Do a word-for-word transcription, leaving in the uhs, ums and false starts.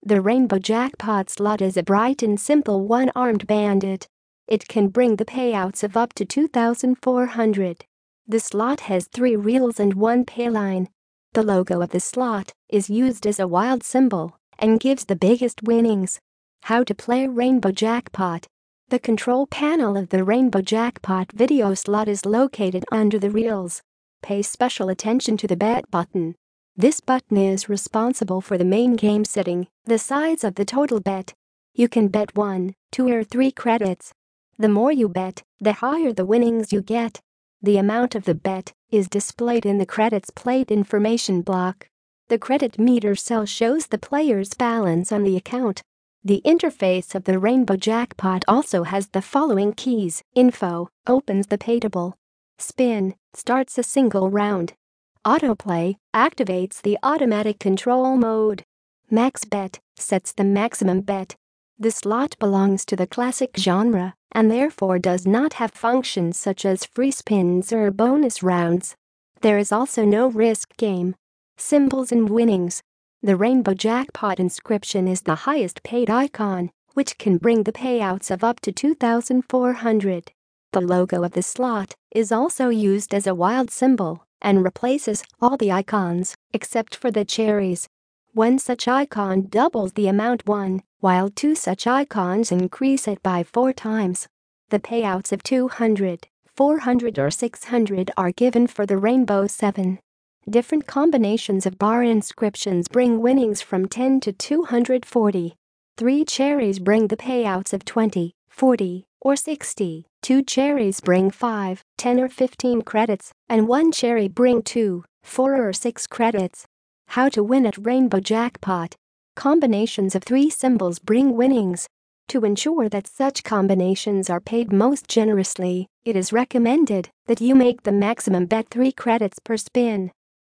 The Rainbow Jackpot slot is a bright and simple one-armed bandit. It can bring the payouts of up to two thousand four hundred. The slot has three reels and one payline. The logo of the slot is used as a wild symbol and gives the biggest winnings. How to play Rainbow Jackpot. The control panel of the Rainbow Jackpot video slot is located under the reels. Pay special attention to the bet button. This button is responsible for the main game setting, the size of the total bet. You can bet one, two or three credits. The more you bet, the higher the winnings you get. The amount of the bet is displayed in the credits plate information block. The credit meter cell shows the player's balance on the account. The interface of the Rainbow Jackpot also has the following keys. Info opens the pay table. Spin starts a single round. Autoplay activates the automatic control mode. Max bet sets the maximum bet. The slot belongs to the classic genre and therefore does not have functions such as free spins or bonus rounds. There is also no risk game. Symbols and winnings. The Rainbow Jackpot inscription is the highest paid icon, which can bring the payouts of up to two thousand four hundred. The logo of the slot is also used as a wild symbol and replaces all the icons except for the cherries. One such icon doubles the amount won, while two such icons increase it by four times. The payouts of two hundred, four hundred or six hundred are given for the Rainbow seven. Different combinations of bar inscriptions bring winnings from ten to two hundred forty. Three cherries bring the payouts of twenty, forty, or sixty. Two cherries bring five, ten or fifteen credits, and one cherry bring two, four or six credits. How to win at Rainbow Jackpot. Combinations of three symbols bring winnings. To ensure that such combinations are paid most generously, it is recommended that you make the maximum bet three credits per spin.